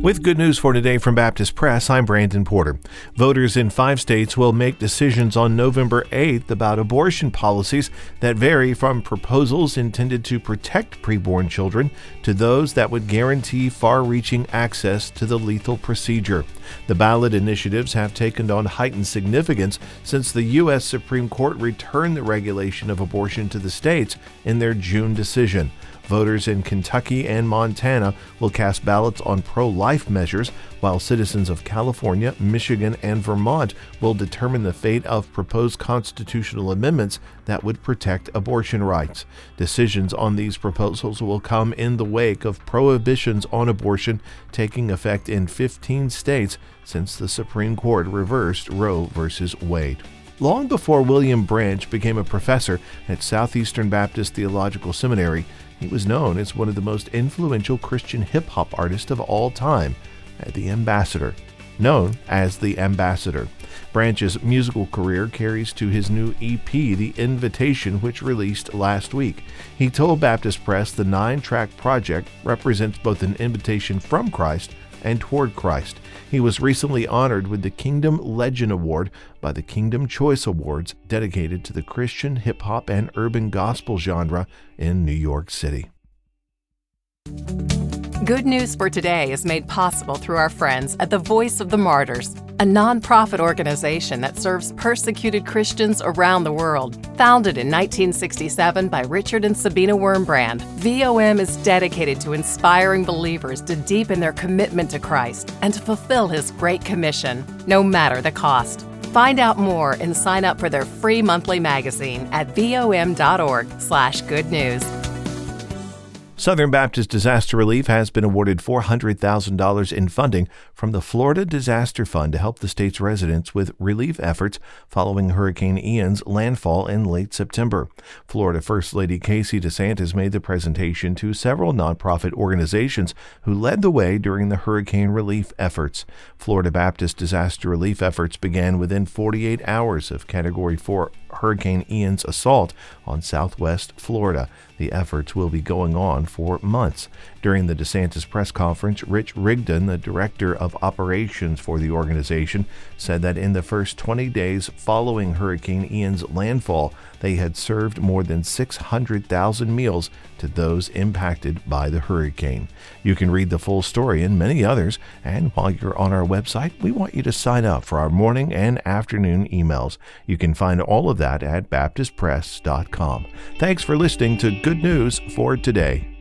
With good news for today from Baptist Press, I'm Brandon Porter. Voters in 5 states will make decisions on November 8th about abortion policies that vary from proposals intended to protect preborn children to those that would guarantee far-reaching access to the lethal procedure. The ballot initiatives have taken on heightened significance since the U.S. Supreme Court returned the regulation of abortion to the states in their June decision. Voters in Kentucky and Montana will cast ballots on pro-life measures, while citizens of California, Michigan, and Vermont will determine the fate of proposed constitutional amendments that would protect abortion rights. Decisions on these proposals will come in the wake of prohibitions on abortion taking effect in 15 states since the Supreme Court reversed Roe v. Wade. Long before William Branch became a professor at Southeastern Baptist Theological Seminary, he was known as one of the most influential Christian hip-hop artists of all time, the Ambassador. Known as the Ambassador, Branch's musical career carries to his new EP, The Invitation, which released last week. He told Baptist Press the 9-track project represents both an invitation from Christ and toward Christ. He was recently honored with the Kingdom Legend Award by the Kingdom Choice Awards, dedicated to the Christian, hip-hop, and urban gospel genre in New York City. Good News for Today is made possible through our friends at the Voice of the Martyrs, a nonprofit organization that serves persecuted Christians around the world. Founded in 1967 by Richard and Sabina Wurmbrand, VOM is dedicated to inspiring believers to deepen their commitment to Christ and to fulfill His Great Commission, no matter the cost. Find out more and sign up for their free monthly magazine at vom.org/goodnews. Southern Baptist Disaster Relief has been awarded $400,000 in funding from the Florida Disaster Fund to help the state's residents with relief efforts following Hurricane Ian's landfall in late September. Florida First Lady Casey DeSantis made the presentation to several nonprofit organizations who led the way during the hurricane relief efforts. Florida Baptist Disaster Relief efforts began within 48 hours of Category 4 Hurricane Ian's assault on southwest Florida. The efforts will be going on for months. During the DeSantis press conference, Rich Rigdon, the director of operations for the organization, said that in the first 20 days following Hurricane Ian's landfall, they had served more than 600,000 meals to those impacted by the hurricane. You can read the full story and many others, and while you're on our website, we want you to sign up for our morning and afternoon emails. You can find all of that at baptistpress.com. Thanks for listening to Good News for Today.